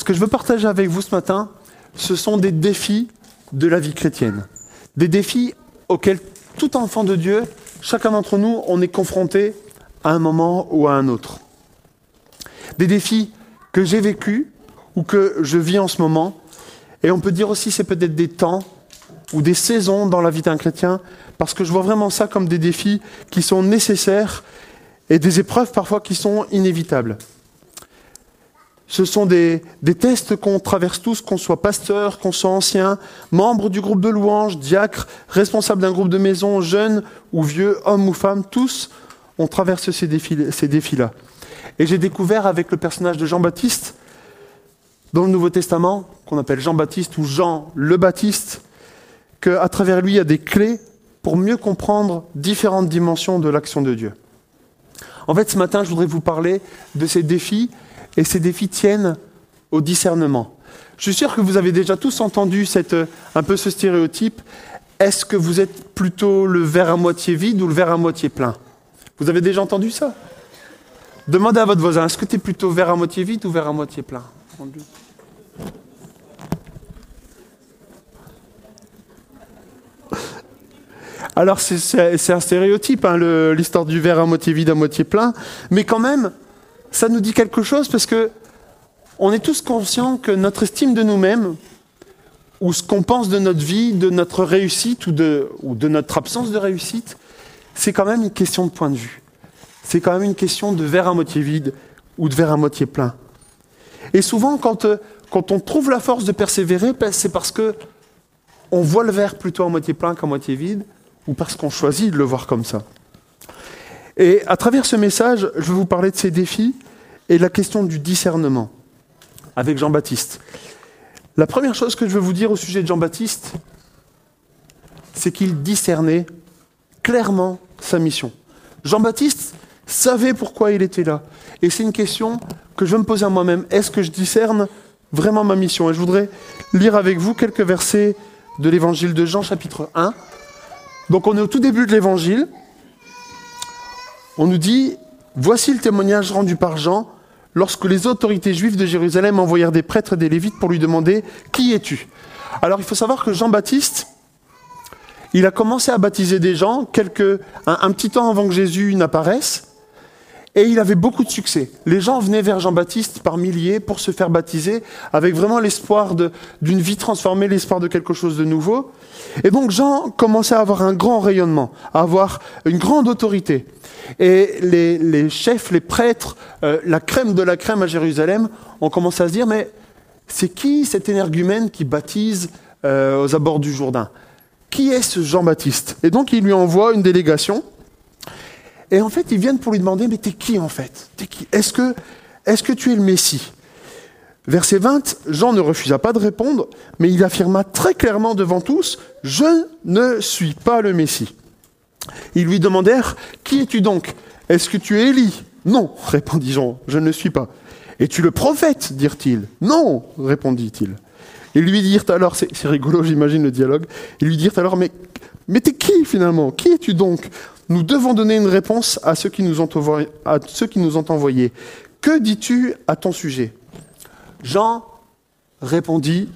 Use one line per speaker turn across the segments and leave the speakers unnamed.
que je veux partager avec vous ce matin, ce sont des défis de la vie chrétienne. Des défis auxquels tout enfant de Dieu, chacun d'entre nous, on est confronté à un moment ou à un autre. Des défis que j'ai vécus ou que je vis en ce moment. Et on peut dire aussi c'est peut-être des temps ou des saisons dans la vie d'un chrétien, parce que je vois vraiment ça comme des défis qui sont nécessaires et des épreuves parfois qui sont inévitables. Ce sont des tests qu'on traverse tous, qu'on soit pasteur, qu'on soit ancien, membre du groupe de louanges, diacre, responsable d'un groupe de maison, jeune ou vieux, homme ou femme, tous on traverse ces défis-là. Et j'ai découvert avec le personnage de Jean-Baptiste, dans le Nouveau Testament, qu'on appelle Jean-Baptiste ou Jean le Baptiste, qu'à travers lui, il y a des clés pour mieux comprendre différentes dimensions de l'action de Dieu. En fait, ce matin, je voudrais vous parler de ces défis, et ces défis tiennent au discernement. Je suis sûr que vous avez déjà tous entendu un peu ce stéréotype. Est-ce que vous êtes plutôt le verre à moitié vide ou le verre à moitié plein ? Vous avez déjà entendu ça ? Demandez à votre voisin, est-ce que tu es plutôt verre à moitié vide ou verre à moitié plein ? Alors c'est un stéréotype, hein, l'histoire du verre à moitié vide, à moitié plein, mais quand même, ça nous dit quelque chose parce que on est tous conscients que notre estime de nous-mêmes, ou ce qu'on pense de notre vie, de notre réussite ou de notre absence de réussite, c'est quand même une question de point de vue. C'est quand même une question de verre à moitié vide ou de verre à moitié plein. Et souvent, quand on trouve la force de persévérer, c'est parce que on voit le verre plutôt à moitié plein qu'à moitié vide, ou parce qu'on choisit de le voir comme ça. Et à travers ce message, je vais vous parler de ces défis et de la question du discernement avec Jean-Baptiste. La première chose que je veux vous dire au sujet de Jean-Baptiste, c'est qu'il discernait clairement sa mission. Jean-Baptiste savait pourquoi il était là. Et c'est une question que je veux me poser à moi-même. Est-ce que je discerne vraiment ma mission ? Et je voudrais lire avec vous quelques versets de l'évangile de Jean, chapitre 1. Donc on est au tout début de l'évangile. On nous dit, voici le témoignage rendu par Jean lorsque les autorités juives de Jérusalem envoyèrent des prêtres et des lévites pour lui demander « Qui es-tu » Alors il faut savoir que Jean-Baptiste, il a commencé à baptiser des gens un petit temps avant que Jésus n'apparaisse, et il avait beaucoup de succès. Les gens venaient vers Jean-Baptiste par milliers pour se faire baptiser, avec vraiment l'espoir d'une vie transformée, l'espoir de quelque chose de nouveau. Et donc Jean commençait à avoir un grand rayonnement, à avoir une grande autorité. Et les chefs, les prêtres, la crème de la crème à Jérusalem, ont commencé à se dire, mais c'est qui cet énergumène qui baptise aux abords du Jourdain ? Qui est ce Jean-Baptiste ? Et donc il lui envoie une délégation. Et en fait, ils viennent pour lui demander, mais t'es qui en fait ? T'es qui ? Est-ce que tu es le Messie ? Verset 20, Jean ne refusa pas de répondre, mais il affirma très clairement devant tous, « Je ne suis pas le Messie. » Ils lui demandèrent, « Qui es-tu donc ? Est-ce que tu es Élie ? » ?»« Non, répondit Jean, je ne le suis pas. »« Es-tu le prophète ? » dirent-ils. « Non, répondit-il. » Ils lui dirent alors, c'est rigolo, j'imagine le dialogue, ils lui dirent alors, mais t'es qui finalement ? Qui es-tu donc ? Nous devons donner une réponse à ceux qui nous ont envoyés. Que dis-tu à ton sujet ? Jean répondit,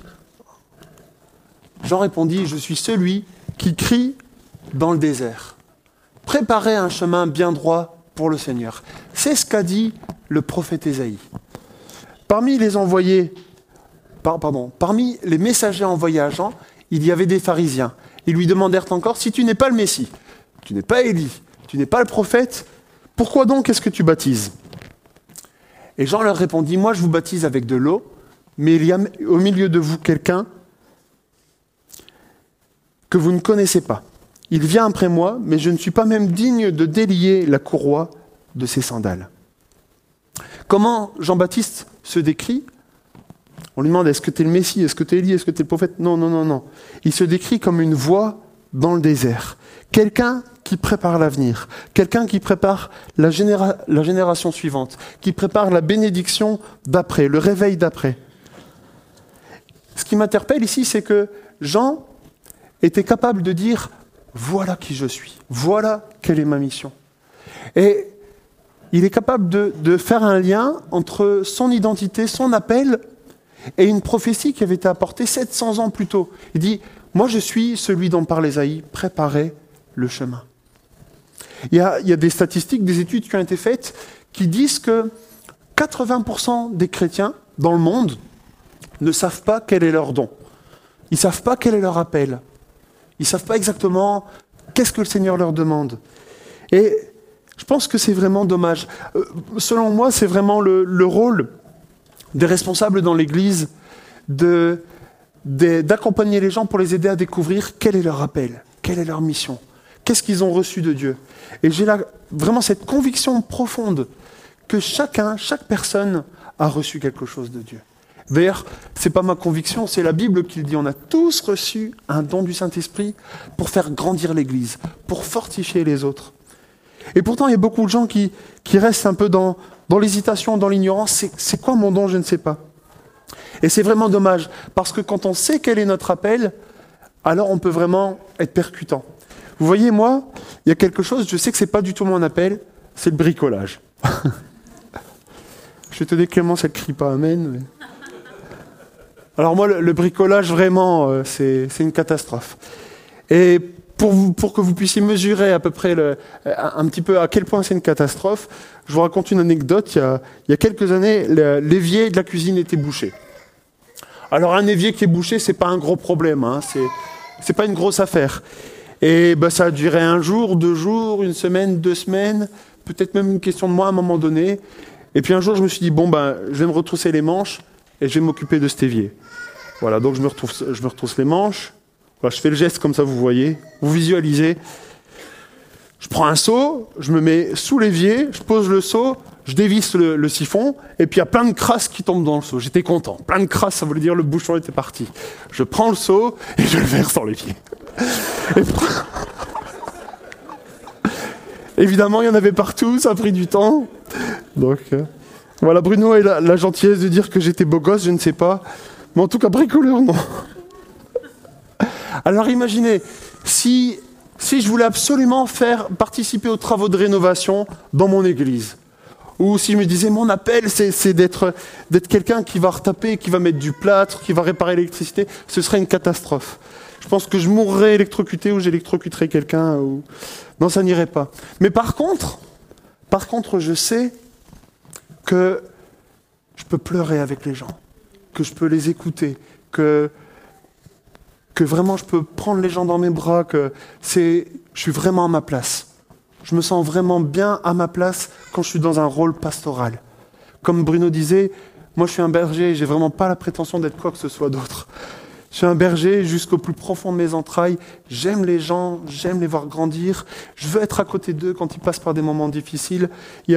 je suis celui qui crie dans le désert. Préparez un chemin bien droit pour le Seigneur. C'est ce qu'a dit le prophète Ésaïe. Parmi les messagers envoyés à Jean, il y avait des pharisiens. Ils lui demandèrent encore, si tu n'es pas le Messie, tu n'es pas Élie, tu n'es pas le prophète, pourquoi donc est-ce que tu baptises ? Et Jean leur répondit, moi je vous baptise avec de l'eau, mais il y a au milieu de vous quelqu'un que vous ne connaissez pas. Il vient après moi, mais je ne suis pas même digne de délier la courroie de ses sandales. Comment Jean-Baptiste se décrit ? On lui demande, est-ce que tu es le Messie ? Est-ce que tu es Élie ? Est-ce que tu es le prophète ? Non. Il se décrit comme une voix dans le désert. Quelqu'un qui prépare l'avenir. Quelqu'un qui prépare la génération suivante. Qui prépare la bénédiction d'après, le réveil d'après. Ce qui m'interpelle ici, c'est que Jean était capable de dire « Voilà qui je suis. Voilà quelle est ma mission. » Et il est capable de faire un lien entre son identité, son appel et une prophétie qui avait été apportée 700 ans plus tôt. Il dit, moi je suis celui dont parle Ésaïe, préparez le chemin. Il y a des statistiques, des études qui ont été faites qui disent que 80% des chrétiens dans le monde ne savent pas quel est leur don. Ils ne savent pas quel est leur appel. Ils ne savent pas exactement qu'est-ce que le Seigneur leur demande. Et je pense que c'est vraiment dommage. Selon moi, c'est vraiment le rôle des responsables dans l'Église d'accompagner les gens pour les aider à découvrir quel est leur appel, quelle est leur mission, qu'est-ce qu'ils ont reçu de Dieu. Et j'ai là vraiment cette conviction profonde que chaque personne a reçu quelque chose de Dieu. D'ailleurs, ce n'est pas ma conviction, c'est la Bible qui le dit. On a tous reçu un don du Saint-Esprit pour faire grandir l'Église, pour fortifier les autres. Et pourtant, il y a beaucoup de gens qui restent un peu dans l'hésitation, dans l'ignorance. C'est quoi mon don? Je ne sais pas. Et c'est vraiment dommage, parce que quand on sait quel est notre appel, alors on peut vraiment être percutant. Vous voyez, moi, il y a quelque chose, je sais que ce n'est pas du tout mon appel, c'est le bricolage. Je suis étonné que Clémence, elle ne crie pas Amen. Mais... Alors moi, le bricolage, vraiment, c'est une catastrophe. Et pour que vous puissiez mesurer à peu près un petit peu à quel point c'est une catastrophe, je vous raconte une anecdote. Il y a quelques années, l'évier de la cuisine était bouché. Alors un évier qui est bouché, c'est pas un gros problème, hein, c'est pas une grosse affaire. Et ça a duré 1 jour, 2 jours, 1 semaine, 2 semaines, peut-être même une question de mois à un moment donné. Et puis un jour, je me suis dit, je vais me retrousser les manches et je vais m'occuper de cet évier. Voilà, donc je me retrousse les manches. Voilà, je fais le geste comme ça, vous voyez, vous visualisez. Je prends un seau, je me mets sous l'évier, je pose le seau, je dévisse le siphon, et puis il y a plein de crasse qui tombent dans le seau. J'étais content. Plein de crasse, ça voulait dire le bouchon était parti. Je prends le seau et je le verse dans l'évier. Évidemment, il y en avait partout, ça a pris du temps. Donc, voilà, Bruno a la gentillesse de dire que j'étais beau gosse, je ne sais pas. Mais en tout cas, bricoleur, non. Alors imaginez, si je voulais absolument faire participer aux travaux de rénovation dans mon église, ou si je me disais, mon appel, c'est d'être quelqu'un qui va retaper, qui va mettre du plâtre, qui va réparer l'électricité, ce serait une catastrophe. Je pense que je mourrais électrocuté ou j'électrocuterais quelqu'un. Non, ça n'irait pas. Mais par contre, je sais que je peux pleurer avec les gens, que je peux les écouter, que vraiment je peux prendre les gens dans mes bras, je suis vraiment à ma place. Je me sens vraiment bien à ma place quand je suis dans un rôle pastoral. Comme Bruno disait, moi je suis un berger et j'ai vraiment pas la prétention d'être quoi que ce soit d'autre. Je suis un berger jusqu'au plus profond de mes entrailles. J'aime les gens, j'aime les voir grandir. Je veux être à côté d'eux quand ils passent par des moments difficiles. Il y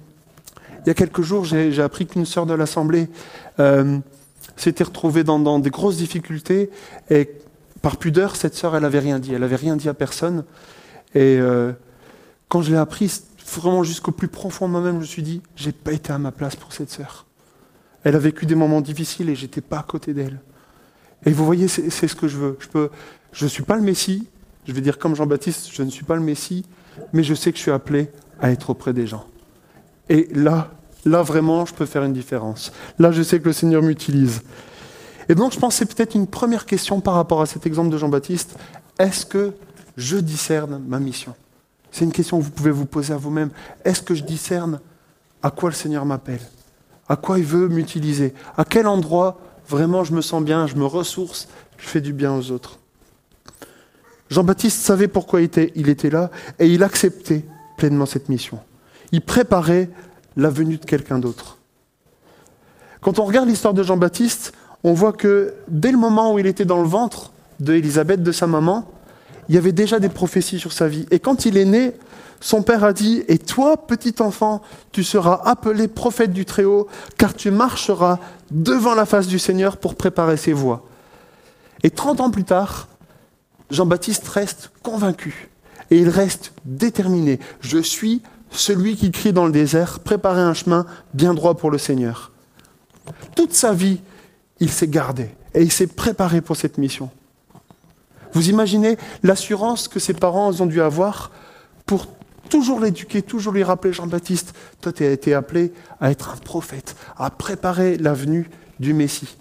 a quelques jours, j'ai appris qu'une sœur de l'Assemblée s'était retrouvée dans des grosses difficultés. Et par pudeur, cette sœur, elle n'avait rien dit. Elle n'avait rien dit à personne. Et quand je l'ai appris, vraiment jusqu'au plus profond de moi-même, je me suis dit, j'ai pas été à ma place pour cette sœur. Elle a vécu des moments difficiles et j'étais pas à côté d'elle. Et vous voyez, c'est ce que je veux. Je ne suis pas le Messie, je vais dire comme Jean-Baptiste, je ne suis pas le Messie, mais je sais que je suis appelé à être auprès des gens. Et là vraiment, je peux faire une différence. Là, je sais que le Seigneur m'utilise. Et donc, je pense que c'est peut-être une première question par rapport à cet exemple de Jean-Baptiste. Est-ce que je discerne ma mission? C'est une question que vous pouvez vous poser à vous-même. Est-ce que je discerne à quoi le Seigneur m'appelle? À quoi il veut m'utiliser? À quel endroit vraiment je me sens bien, je me ressource, je fais du bien aux autres? Jean-Baptiste savait pourquoi il était là et il acceptait pleinement cette mission. Il préparait la venue de quelqu'un d'autre. Quand on regarde l'histoire de Jean-Baptiste, on voit que dès le moment où il était dans le ventre d'Élisabeth, de sa maman, il y avait déjà des prophéties sur sa vie. Et quand il est né, son père a dit « Et toi, petit enfant, tu seras appelé prophète du Très-Haut, car tu marcheras devant la face du Seigneur pour préparer ses voies. » Et 30 ans plus tard, Jean-Baptiste reste convaincu. Et il reste déterminé. « Je suis celui qui crie dans le désert, préparer un chemin bien droit pour le Seigneur. » Toute sa vie, il s'est gardé et il s'est préparé pour cette mission. Vous imaginez l'assurance que ses parents ont dû avoir pour toujours l'éduquer, toujours lui rappeler, Jean-Baptiste, toi tu as été appelé à être un prophète, à préparer la venue du Messie.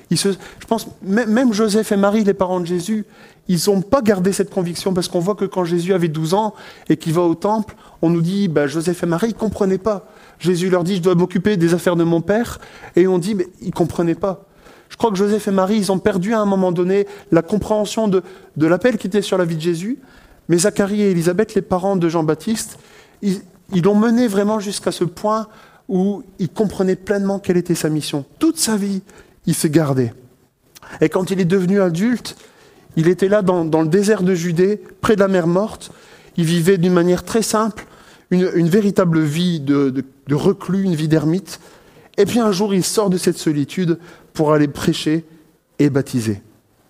Je pense, même Joseph et Marie, les parents de Jésus, ils n'ont pas gardé cette conviction, parce qu'on voit que quand Jésus avait 12 ans et qu'il va au temple, on nous dit, Joseph et Marie, ils ne comprenaient pas. Jésus leur dit, je dois m'occuper des affaires de mon père, et on dit, mais ils ne comprenaient pas. Je crois que Joseph et Marie, ils ont perdu à un moment donné la compréhension de l'appel qui était sur la vie de Jésus, mais Zacharie et Élisabeth, les parents de Jean-Baptiste, ils l'ont mené vraiment jusqu'à ce point où il comprenait pleinement quelle était sa mission. Toute sa vie, il s'est gardé. Et quand il est devenu adulte, il était là dans le désert de Judée, près de la mer Morte. Il vivait d'une manière très simple, une véritable vie de reclus, une vie d'ermite. Et puis un jour, il sort de cette solitude pour aller prêcher et baptiser.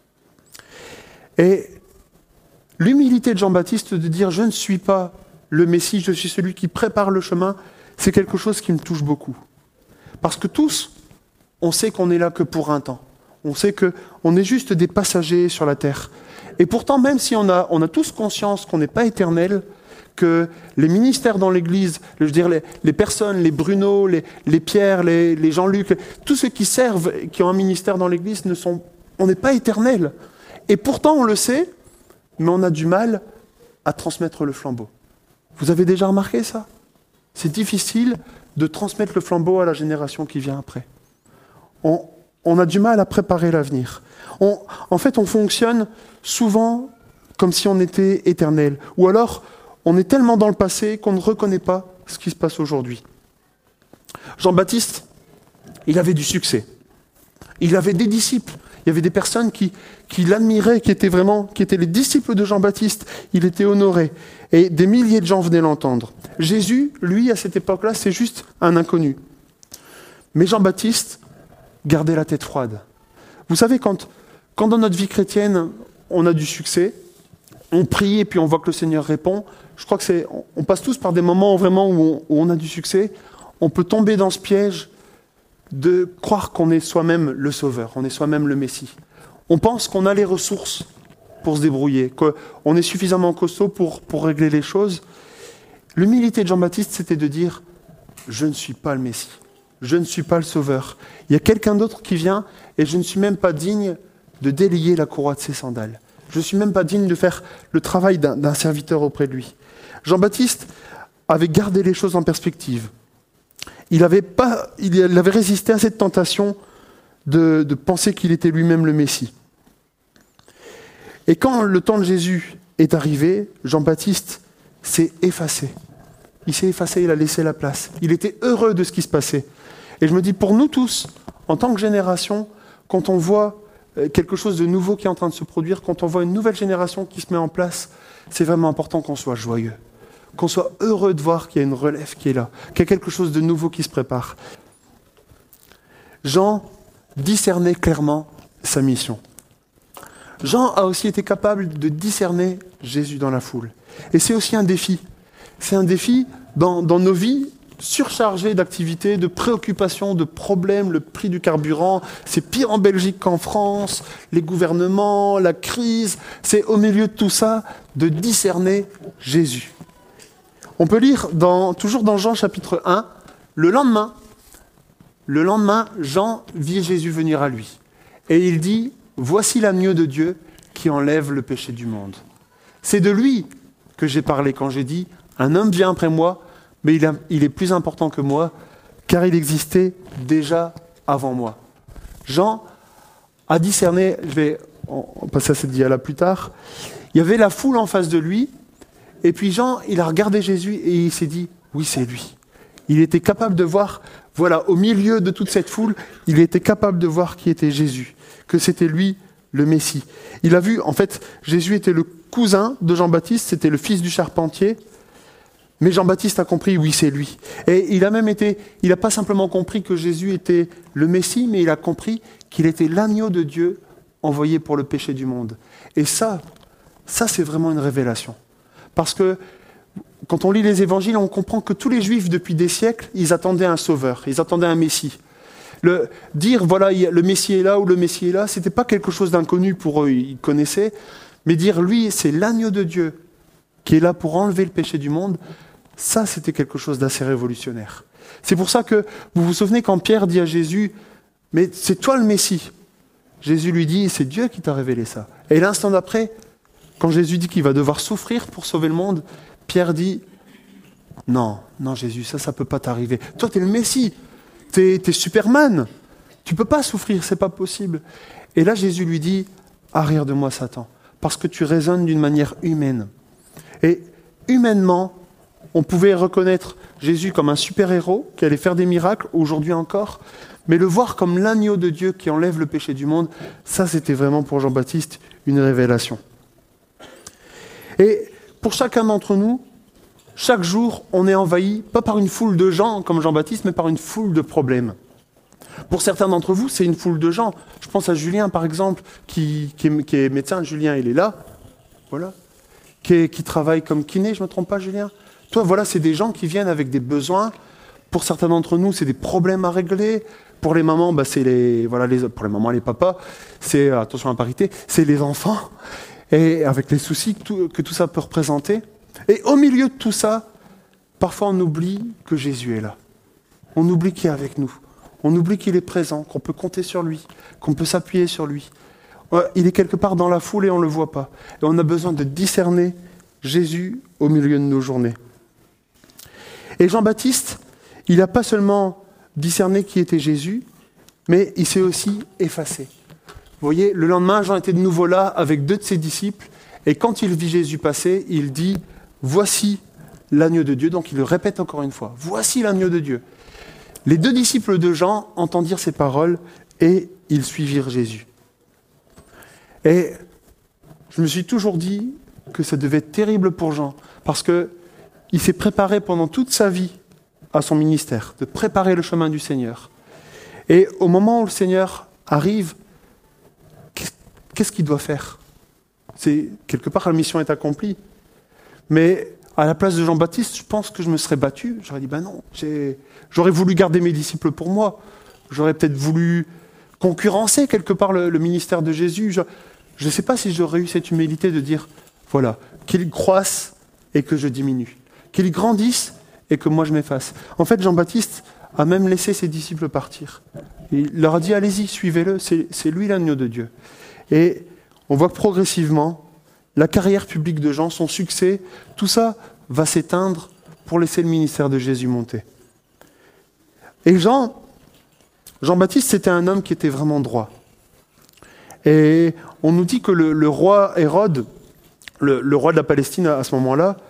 Et l'humilité de Jean-Baptiste de dire « je ne suis pas le Messie, je suis celui qui prépare le chemin », c'est quelque chose qui me touche beaucoup. Parce que tous, on sait qu'on n'est là que pour un temps. On sait qu'on est juste des passagers sur la terre. Et pourtant, même si on a tous conscience qu'on n'est pas éternel, que les ministères dans l'Église, je veux dire les personnes, les Bruno, les Pierre, les Jean-Luc, tous ceux qui servent, qui ont un ministère dans l'Église, on n'est pas éternel. Et pourtant, on le sait, mais on a du mal à transmettre le flambeau. Vous avez déjà remarqué ça ? C'est difficile de transmettre le flambeau à la génération qui vient après. On a du mal à préparer l'avenir. En fait, on fonctionne souvent comme si on était éternel. Ou alors, on est tellement dans le passé qu'on ne reconnaît pas ce qui se passe aujourd'hui. Jean-Baptiste, il avait du succès. Il avait des disciples. Il y avait des personnes qui l'admiraient, qui étaient les disciples de Jean-Baptiste. Il était honoré. Et des milliers de gens venaient l'entendre. Jésus, lui, à cette époque-là, c'est juste un inconnu. Mais Jean-Baptiste gardait la tête froide. Vous savez, quand dans notre vie chrétienne, on a du succès, on prie et puis on voit que le Seigneur répond, je crois que on passe tous par des moments vraiment où on a du succès, on peut tomber dans ce piège de croire qu'on est soi-même le sauveur, on est soi-même le Messie. On pense qu'on a les ressources pour se débrouiller, qu'on est suffisamment costaud pour régler les choses. L'humilité de Jean-Baptiste, c'était de dire « je ne suis pas le Messie, je ne suis pas le sauveur. Il y a quelqu'un d'autre qui vient et je ne suis même pas digne de délier la courroie de ses sandales. Je ne suis même pas digne de faire le travail d'un serviteur auprès de lui. » Jean-Baptiste avait gardé les choses en perspective. Il avait résisté à cette tentation de penser qu'il était lui-même le Messie. Et quand le temps de Jésus est arrivé, Jean-Baptiste s'est effacé. Il s'est effacé, il a laissé la place. Il était heureux de ce qui se passait. Et je me dis, pour nous tous, en tant que génération, quand on voit quelque chose de nouveau qui est en train de se produire, quand on voit une nouvelle génération qui se met en place, c'est vraiment important qu'on soit joyeux, qu'on soit heureux de voir qu'il y a une relève qui est là, qu'il y a quelque chose de nouveau qui se prépare. Jean discernait clairement sa mission. Jean a aussi été capable de discerner Jésus dans la foule. Et c'est aussi un défi. C'est un défi dans nos vies surchargées d'activités, de préoccupations, de problèmes, le prix du carburant. C'est pire en Belgique qu'en France, les gouvernements, la crise. C'est au milieu de tout ça de discerner Jésus. On peut lire toujours dans Jean chapitre 1, le lendemain, Jean vit Jésus venir à lui. Et il dit, voici l'agneau de Dieu qui enlève le péché du monde. C'est de lui que j'ai parlé quand j'ai dit, un homme vient après moi, mais il est plus important que moi, car il existait déjà avant moi. Jean a discerné, on passe à cette dia-là plus tard, il y avait la foule en face de lui, et puis Jean, il a regardé Jésus et il s'est dit, oui, c'est lui. Il était capable de voir, voilà, au milieu de toute cette foule, il était capable de voir qui était Jésus, que c'était lui le Messie. Il a vu, en fait, Jésus était le cousin de Jean-Baptiste, c'était le fils du charpentier, mais Jean-Baptiste a compris, oui, c'est lui. Et il n'a pas simplement compris que Jésus était le Messie, mais il a compris qu'il était l'agneau de Dieu envoyé pour le péché du monde. Et ça c'est vraiment une révélation. Parce que quand on lit les évangiles, on comprend que tous les Juifs, depuis des siècles, ils attendaient un sauveur, ils attendaient un Messie. Dire, voilà, le Messie est là ou le Messie est là, ce n'était pas quelque chose d'inconnu pour eux, ils connaissaient. Mais dire, lui, c'est l'agneau de Dieu qui est là pour enlever le péché du monde, ça, c'était quelque chose d'assez révolutionnaire. C'est pour ça que, vous vous souvenez quand Pierre dit à Jésus, mais c'est toi le Messie. Jésus lui dit, c'est Dieu qui t'a révélé ça. Et l'instant d'après, quand Jésus dit qu'il va devoir souffrir pour sauver le monde, Pierre dit, non, Jésus, ça ne peut pas t'arriver. Toi, tu es le Messie, tu es Superman, tu ne peux pas souffrir, c'est pas possible. Et là, Jésus lui dit, arrière de moi, Satan, parce que tu raisonnes d'une manière humaine. Et humainement, on pouvait reconnaître Jésus comme un super-héros qui allait faire des miracles, aujourd'hui encore, mais le voir comme l'agneau de Dieu qui enlève le péché du monde, ça c'était vraiment pour Jean-Baptiste une révélation. Et pour chacun d'entre nous, chaque jour, on est envahi, pas par une foule de gens comme Jean-Baptiste, mais par une foule de problèmes. Pour certains d'entre vous, c'est une foule de gens. Je pense à Julien, par exemple, qui est médecin. Julien, il est là, voilà, qui travaille comme kiné, je ne me trompe pas, Julien. Toi, voilà, c'est des gens qui viennent avec des besoins. Pour certains d'entre nous, c'est des problèmes à régler. Pour les mamans, pour les mamans et les papas, c'est, attention à la parité, c'est les enfants. Et avec les soucis que tout ça peut représenter. Et au milieu de tout ça, parfois on oublie que Jésus est là. On oublie qu'il est avec nous. On oublie qu'il est présent, qu'on peut compter sur lui, qu'on peut s'appuyer sur lui. Il est quelque part dans la foule et on ne le voit pas. Et on a besoin de discerner Jésus au milieu de nos journées. Et Jean-Baptiste, il n'a pas seulement discerné qui était Jésus, mais il s'est aussi effacé. Vous voyez, le lendemain, Jean était de nouveau là avec 2 de ses disciples, et quand il vit Jésus passer, il dit « Voici l'agneau de Dieu ». Donc il le répète encore une fois « Voici l'agneau de Dieu ». Les 2 disciples de Jean entendirent ces paroles, et ils suivirent Jésus. Et je me suis toujours dit que ça devait être terrible pour Jean, parce qu'il s'est préparé pendant toute sa vie à son ministère, de préparer le chemin du Seigneur. Et au moment où le Seigneur arrive, qu'est-ce qu'il doit faire ? C'est quelque part, la mission est accomplie. Mais à la place de Jean-Baptiste, je pense que je me serais battu. J'aurais dit, non, j'aurais voulu garder mes disciples pour moi. J'aurais peut-être voulu concurrencer quelque part le ministère de Jésus. Je ne sais pas si j'aurais eu cette humilité de dire, voilà, qu'il croisse et que je diminue. Qu'il grandisse et que moi je m'efface. En fait, Jean-Baptiste a même laissé ses disciples partir. Il leur a dit, allez-y, suivez-le, c'est lui l'agneau de Dieu. Et on voit que progressivement, la carrière publique de Jean, son succès, tout ça va s'éteindre pour laisser le ministère de Jésus monter. Et Jean-Baptiste, c'était un homme qui était vraiment droit. Et on nous dit que le roi Hérode, le roi de la Palestine à ce moment-là,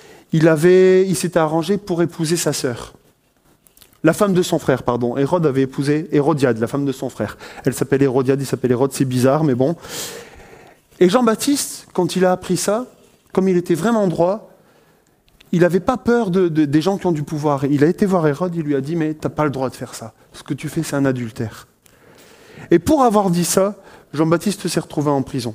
il s'était arrangé pour épouser sa sœur. La femme de son frère, pardon. Hérode avait épousé Hérodiade, la femme de son frère. Elle s'appelle Hérodiade, il s'appelle Hérode, c'est bizarre, mais bon. Et Jean-Baptiste, quand il a appris ça, comme il était vraiment droit, il n'avait pas peur des gens qui ont du pouvoir. Il a été voir Hérode, il lui a dit, mais tu n'as pas le droit de faire ça. Ce que tu fais, c'est un adultère. Et pour avoir dit ça, Jean-Baptiste s'est retrouvé en prison.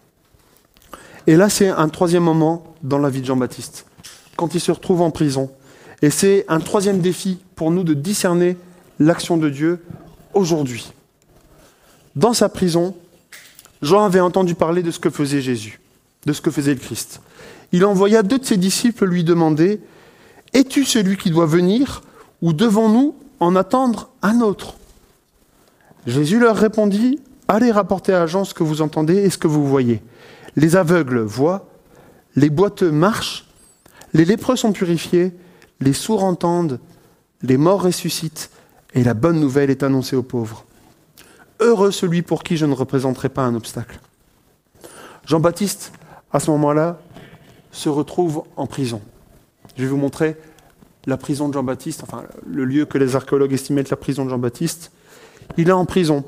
Et là, c'est un 3e moment dans la vie de Jean-Baptiste, quand il se retrouve en prison. Et c'est un 3e défi pour nous de discerner l'action de Dieu aujourd'hui. Dans sa prison, Jean avait entendu parler de ce que faisait Jésus, de ce que faisait le Christ. Il envoya 2 de ses disciples lui demander « Es-tu celui qui doit venir ou devons-nous en attendre un autre ?» Jésus leur répondit « Allez rapporter à Jean ce que vous entendez et ce que vous voyez. Les aveugles voient, les boiteux marchent, les lépreux sont purifiés, les sourds entendent, les morts ressuscitent, et la bonne nouvelle est annoncée aux pauvres. Heureux celui pour qui je ne représenterai pas un obstacle. » Jean-Baptiste, à ce moment-là, se retrouve en prison. Je vais vous montrer la prison de Jean-Baptiste, enfin le lieu que les archéologues estimaient être la prison de Jean-Baptiste. Il est en prison.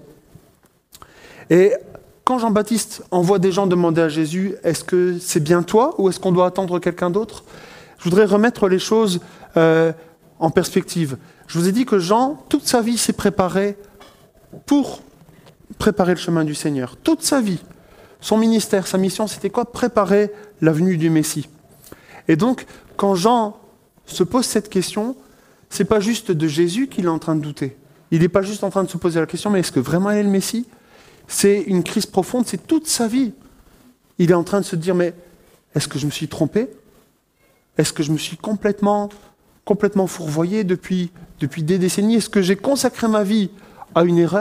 Et quand Jean-Baptiste envoie des gens demander à Jésus « Est-ce que c'est bien toi ou est-ce qu'on doit attendre quelqu'un d'autre ?» Je voudrais remettre les choses en perspective. Je vous ai dit que Jean, toute sa vie, s'est préparé pour préparer le chemin du Seigneur. Toute sa vie. Son ministère, sa mission, c'était quoi ? Préparer la venue du Messie. Et donc, quand Jean se pose cette question, c'est pas juste de Jésus qu'il est en train de douter. Il n'est pas juste en train de se poser la question, mais est-ce que vraiment il est le Messie ? C'est une crise profonde, c'est toute sa vie. Il est en train de se dire, mais est-ce que je me suis trompé ? Est-ce que je me suis complètement fourvoyé depuis des décennies ? Est-ce que j'ai consacré ma vie à une erreur ?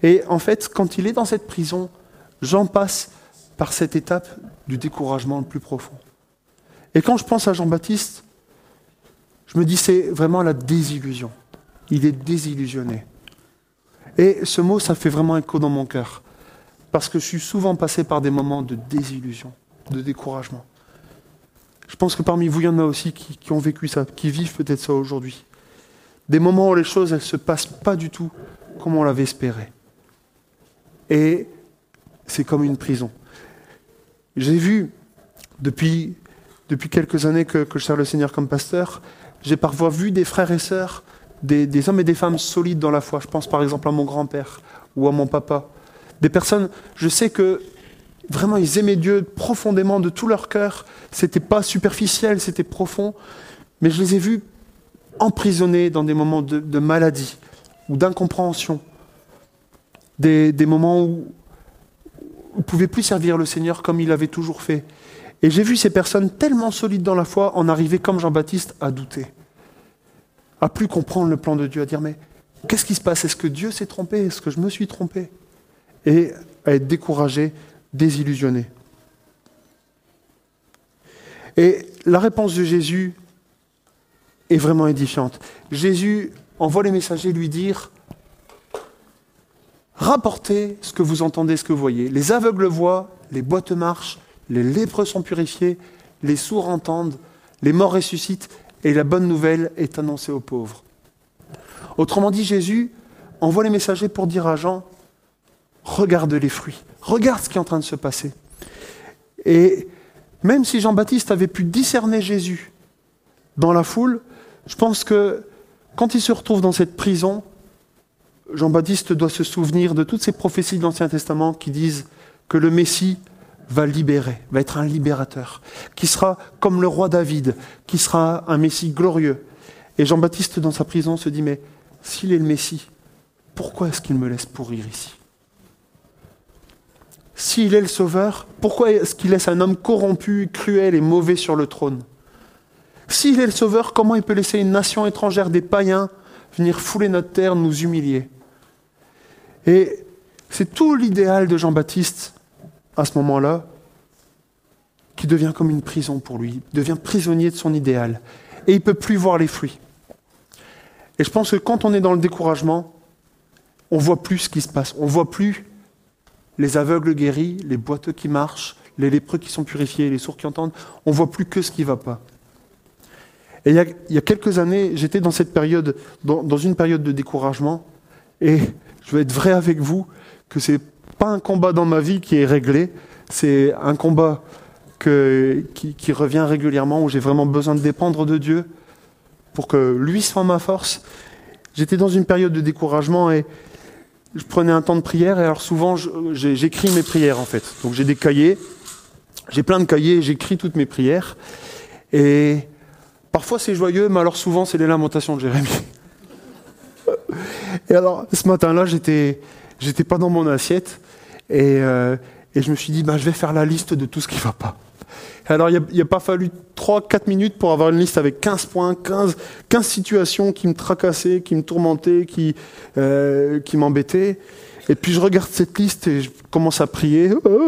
Et en fait, quand il est dans cette prison, Jean passe par cette étape du découragement le plus profond. Et quand je pense à Jean-Baptiste, je me dis c'est vraiment la désillusion. Il est désillusionné. Et ce mot, ça fait vraiment écho dans mon cœur. Parce que je suis souvent passé par des moments de désillusion, de découragement. Je pense que parmi vous, il y en a aussi qui ont vécu ça, qui vivent peut-être ça aujourd'hui. Des moments où les choses, elles ne se passent pas du tout comme on l'avait espéré. Et c'est comme une prison. J'ai vu, depuis quelques années que je sers le Seigneur comme pasteur, j'ai parfois vu des frères et sœurs, des hommes et des femmes solides dans la foi. Je pense par exemple à mon grand-père ou à mon papa. Des personnes, je sais que vraiment ils aimaient Dieu profondément de tout leur cœur. C'était pas superficiel, c'était profond. Mais je les ai vus emprisonnés dans des moments de maladie ou d'incompréhension. Des moments où ils ne pouvaient plus servir le Seigneur comme il avait toujours fait. Et j'ai vu ces personnes tellement solides dans la foi en arriver comme Jean-Baptiste à douter. À plus comprendre le plan de Dieu, à dire mais qu'est-ce qui se passe? Est-ce que Dieu s'est trompé? Est-ce que je me suis trompé? Et à être découragé, désillusionné. Et la réponse de Jésus est vraiment édifiante. Jésus envoie les messagers lui dire « Rapportez ce que vous entendez, ce que vous voyez. Les aveugles voient, les boiteux marchent, les lépreux sont purifiés, les sourds entendent, les morts ressuscitent, et la bonne nouvelle est annoncée aux pauvres. » Autrement dit, Jésus envoie les messagers pour dire à Jean « Regarde les fruits, regarde ce qui est en train de se passer. » Et même si Jean-Baptiste avait pu discerner Jésus dans la foule, je pense que quand il se retrouve dans cette prison, Jean-Baptiste doit se souvenir de toutes ces prophéties de l'Ancien Testament qui disent que le Messie va libérer, va être un libérateur, qui sera comme le roi David, qui sera un Messie glorieux. Et Jean-Baptiste, dans sa prison, se dit, mais s'il est le Messie, pourquoi est-ce qu'il me laisse pourrir ici? S'il est le Sauveur, pourquoi est-ce qu'il laisse un homme corrompu, cruel et mauvais sur le trône? S'il est le Sauveur, comment il peut laisser une nation étrangère, des païens, venir fouler notre terre, nous humilier? Et c'est tout l'idéal de Jean-Baptiste, à ce moment-là, qui devient comme une prison pour lui, devient prisonnier de son idéal. Et il ne peut plus voir les fruits. Et je pense que quand on est dans le découragement, on ne voit plus ce qui se passe. On ne voit plus les aveugles guéris, les boiteux qui marchent, les lépreux qui sont purifiés, les sourds qui entendent. On ne voit plus que ce qui ne va pas. Et il y a quelques années, j'étais dans cette période, dans une période de découragement, et je vais être vrai avec vous, que ce n'est pas un combat dans ma vie qui est réglé, c'est un combat qui revient régulièrement, où j'ai vraiment besoin de dépendre de Dieu, pour que lui soit ma force. J'étais dans une période de découragement, et je prenais un temps de prière, et alors souvent, j'écris mes prières, en fait. Donc j'ai des cahiers, j'ai plein de cahiers, j'écris toutes mes prières, et parfois c'est joyeux, mais alors souvent c'est les lamentations de Jérémie. Et alors ce matin-là, j'étais pas dans mon assiette et je me suis dit, je vais faire la liste de tout ce qui ne va pas. Et alors il n'y a pas fallu 3-4 minutes pour avoir une liste avec 15 points, 15 situations qui me tracassaient, qui me tourmentaient, qui m'embêtaient. Et puis je regarde cette liste et je commence à prier.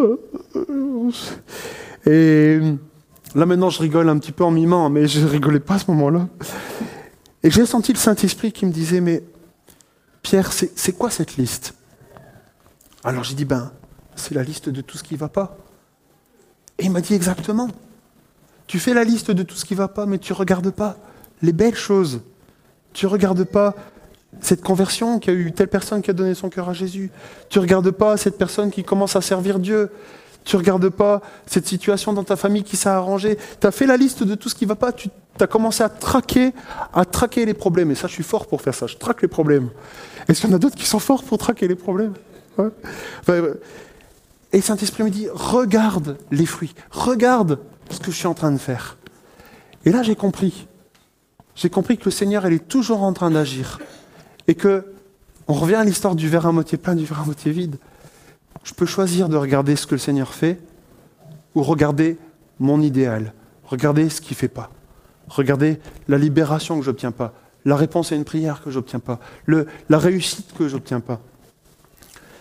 Et là, maintenant, je rigole un petit peu en mimant, mais je ne rigolais pas à ce moment-là. Et j'ai senti le Saint-Esprit qui me disait, mais Pierre, c'est quoi cette liste? Alors j'ai dit, c'est la liste de tout ce qui ne va pas. Et il m'a dit exactement. Tu fais la liste de tout ce qui ne va pas, mais tu ne regardes pas les belles choses. Tu ne regardes pas cette conversion qu'il y a eu telle personne qui a donné son cœur à Jésus. Tu ne regardes pas cette personne qui commence à servir Dieu. Tu ne regardes pas cette situation dans ta famille qui s'est arrangée. Tu as fait la liste de tout ce qui ne va pas. Tu as commencé à traquer les problèmes. Et ça, je suis fort pour faire ça. Je traque les problèmes. Est-ce qu'il y en a d'autres qui sont forts pour traquer les problèmes? Ouais. Et Saint-Esprit me dit, regarde les fruits. Regarde ce que je suis en train de faire. Et là, j'ai compris. J'ai compris que le Seigneur, il est toujours en train d'agir. Et que, on revient à l'histoire du verre à moitié plein, du verre à moitié vide. Je peux choisir de regarder ce que le Seigneur fait ou regarder mon idéal, regarder ce qu'il ne fait pas, regarder la libération que je n'obtiens pas, la réponse à une prière que je n'obtiens pas, la réussite que je n'obtiens pas.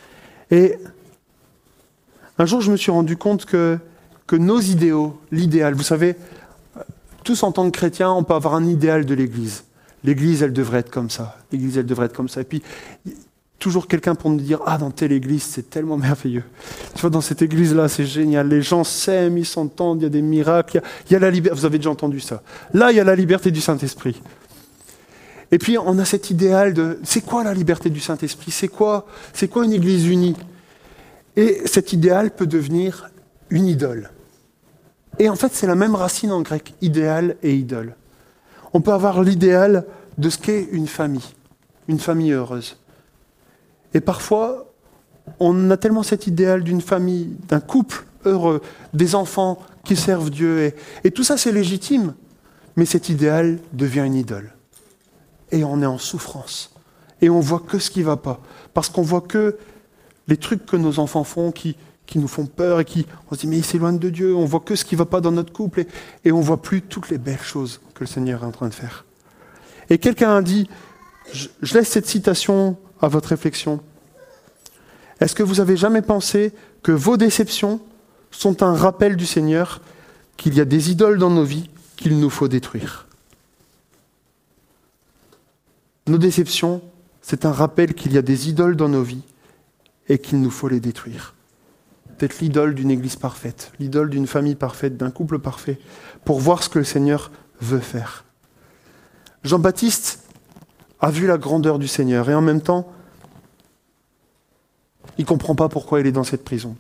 Et un jour, je me suis rendu compte que nos idéaux, l'idéal, vous savez, tous en tant que chrétiens, on peut avoir un idéal de l'Église. L'Église, elle devrait être comme ça. L'Église, elle devrait être comme ça. Et puis, toujours quelqu'un pour nous dire « Ah, dans telle Église, c'est tellement merveilleux. Tu vois, dans cette Église-là, c'est génial. Les gens s'aiment, ils s'entendent, il y a des miracles. Il y a la liberté. » Vous avez déjà entendu ça. Là, il y a la liberté du Saint-Esprit. Et puis, on a cet idéal de « C'est quoi la liberté du Saint-Esprit ? C'est quoi une Église unie ?» Et cet idéal peut devenir une idole. Et en fait, c'est la même racine en grec, idéal et idole. On peut avoir l'idéal de ce qu'est une famille heureuse. Et parfois, on a tellement cet idéal d'une famille, d'un couple heureux, des enfants qui servent Dieu. Et tout ça, c'est légitime. Mais cet idéal devient une idole. Et on est en souffrance. Et on voit que ce qui ne va pas. Parce qu'on voit que les trucs que nos enfants font qui nous font peur et on se dit mais ils s'éloignent de Dieu, on voit que ce qui ne va pas dans notre couple et on ne voit plus toutes les belles choses que le Seigneur est en train de faire. Et quelqu'un a dit, je laisse cette citation à votre réflexion. Est-ce que vous avez jamais pensé que vos déceptions sont un rappel du Seigneur qu'il y a des idoles dans nos vies qu'il nous faut détruire ? Nos déceptions, c'est un rappel qu'il y a des idoles dans nos vies et qu'il nous faut les détruire. Peut-être l'idole d'une église parfaite, l'idole d'une famille parfaite, d'un couple parfait, pour voir ce que le Seigneur veut faire. Jean-Baptiste a vu la grandeur du Seigneur et en même temps, il ne comprend pas pourquoi il est dans cette prison.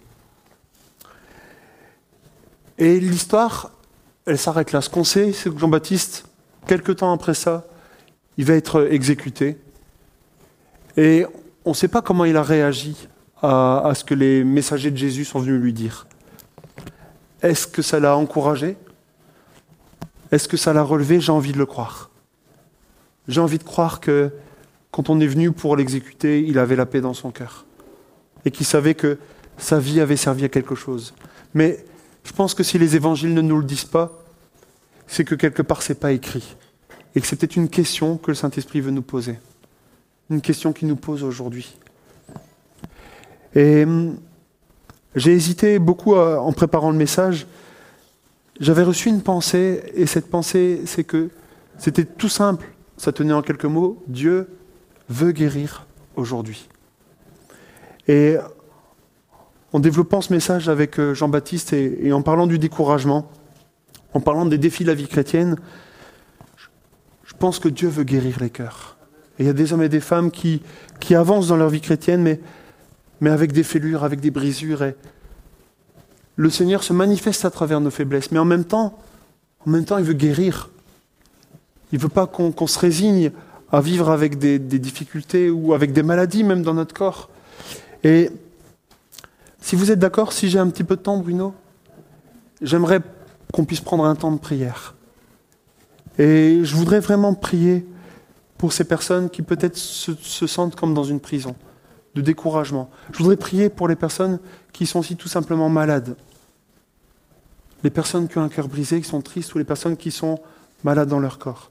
Et l'histoire, elle s'arrête là. Ce qu'on sait, c'est que Jean-Baptiste, quelque temps après ça, il va être exécuté. Et on ne sait pas comment il a réagi à ce que les messagers de Jésus sont venus lui dire. Est-ce que ça l'a encouragé ? Est-ce que ça l'a relevé ? J'ai envie de le croire. J'ai envie de croire que quand on est venu pour l'exécuter, il avait la paix dans son cœur. Et qu'il savait que sa vie avait servi à quelque chose. Mais je pense que si les évangiles ne nous le disent pas, c'est que quelque part c'est pas écrit. Et que c'est peut-être une question que le Saint-Esprit veut nous poser. Une question qu'il nous pose aujourd'hui. Et j'ai hésité beaucoup en préparant le message. J'avais reçu une pensée, et cette pensée, c'est que c'était tout simple. Ça tenait en quelques mots. Dieu veut guérir aujourd'hui. Et en développant ce message avec Jean-Baptiste et en parlant du découragement, en parlant des défis de la vie chrétienne, je pense que Dieu veut guérir les cœurs. Et il y a des hommes et des femmes qui avancent dans leur vie chrétienne, mais avec des fêlures, avec des brisures. Et le Seigneur se manifeste à travers nos faiblesses, mais en même temps, il veut guérir. Il ne veut pas qu'on se résigne à vivre avec des difficultés ou avec des maladies même dans notre corps. Et si vous êtes d'accord, si j'ai un petit peu de temps, Bruno, j'aimerais qu'on puisse prendre un temps de prière. Et je voudrais vraiment prier pour ces personnes qui peut-être se sentent comme dans une prison, de découragement. Je voudrais prier pour les personnes qui sont aussi tout simplement malades. Les personnes qui ont un cœur brisé, qui sont tristes, ou les personnes qui sont malades dans leur corps.